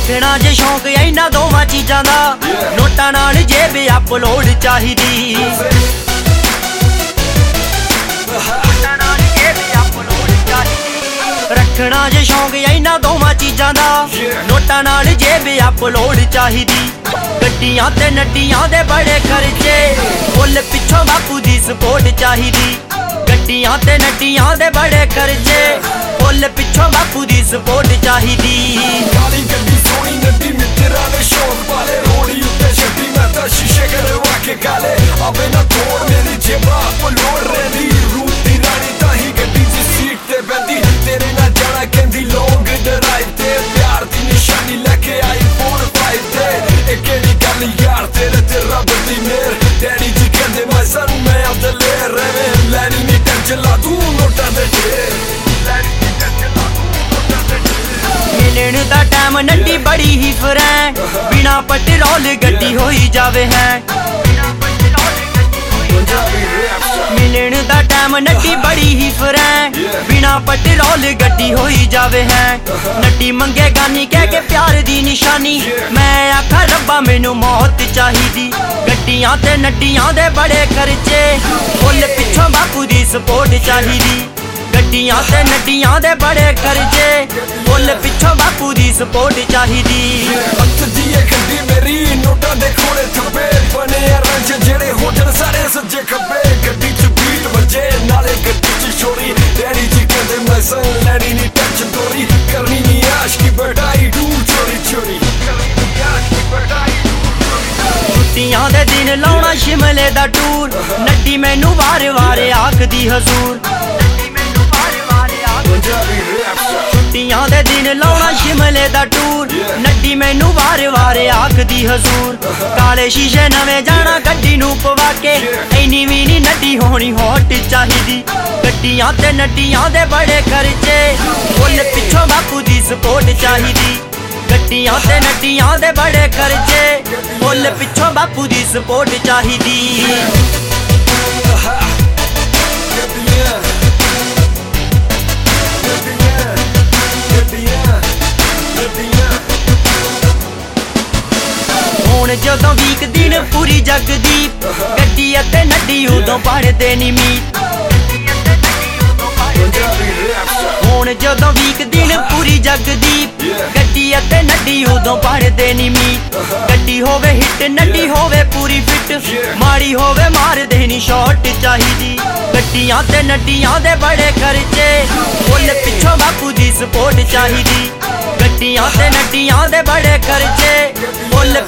रखना जे शौक इन्हां दोवां चीजां दा नोटां नाल जेब अपलोड चाहिदी। रखना जे शौक इन्हां दोवां चीजां दा नोटां नाल जेब अपलोड चाहिदी। गड्डियां ते नड्डियां दे बड़े खर्चे फुल पिछों बापू दी सपोर्ट चाहिदी। गड्डियां ते नड्डियां दे बड़े खर्चे फुल पिछों बापू दी सपोर्ट चाहिदी। काली गड्डी सोहनी नड्डी मित्तरां दे शौक वाले रोड़ी उत्ते छड्डी मैं तां शीशे करवा के काले आवे ना तोड़ मेरी जेबा अपलोड रहंदी। रूप दी रानी ताही गड्डी दी सीट ते बैंदी तेरे नाल जाना कहंदी लॉन्ग ड्राइव ते प्यार दी निशानी लेके आई 4-5 ते ए केड़ी गल यार तेरे ते रब दी मेहर। डैडी जी कहंदे मैं सन मैं आपदे ले रहे लैनी नी टेंशन ला तू नोटां दे ढेर। मिलण दा टाइम नड्डी बड़ी ही फरैं बिना पेट्रोल गड्डी होई जावे है। मिलण दा टाइम नड्डी बड़ी ही फरैं बिना पेट्रोल गड्डी होई जावे है। नड्डी मंगे गानी कह के प्यार दी निशानी मैं आखा रब्बा मैनू मौत चाहिदी। गड्डियां ते नड्डियां दे बड़े खर्चे फुल पिछों बापू दी सपोर्ट चाहिदी। गड्डियां ते नड्डियां दे बड़े खर्चे फुल पिछों बापू दी सपोर्ट चाहिदी। हत्थ दी गड्डी मेरी नोटां दे खोले थप्पे बने रंज जेड़े होटल सारे सज्जे खब्बे। गड्डी च बीट बजे नाले गड्डी च छोरी डैडी जी कहंदे मैं सन लैनी नी टेंशन तोरी करनी नी आशकी बढ़ाई डू चोरी चोरी छुट्टियां दे दिन लाउणा शिमले दा टूर नड्डी मैनू वार वार आखदी हजूर। छुट्टियां दे दिन लाउणा शिमले दा टूर नड्डी मैनू वार वार आखदी हजूर। काले शीशे नवें जाना गड्डी नू पवा के इन्नी भी नी नड्डी होनी हॉट चाहिदी। गड्डियां ते नड्डियां दे बड़े खर्चे फुल पिछों बापू दी सपोर्ट चाहिदी। गड्डियां ते नड्डियां दे बड़े खर्चे फुल पिछों बापू दी सपोर्ट चाहिदी। हुण जदों वीक दिन पूरी जगदी गड्डी अते नड्डी उदों पढ़दे नी मीत। हुण जदों वीक दिन पूरी जगदी गड्डी अते नड्डी उदों पढ़दे नी मीत। गड्डी होवे हिट नड्डी होवे पूरी फिट माड़ी होवे मार देनी शॉट चाहिदी। गड्डियां ते नड्डियां दे बड़े खर्चे फुल पिछों बापू दी सपोर्ट चाहिदी। गड्डियां ते नड्डियां दे बड़े खर्चे फुल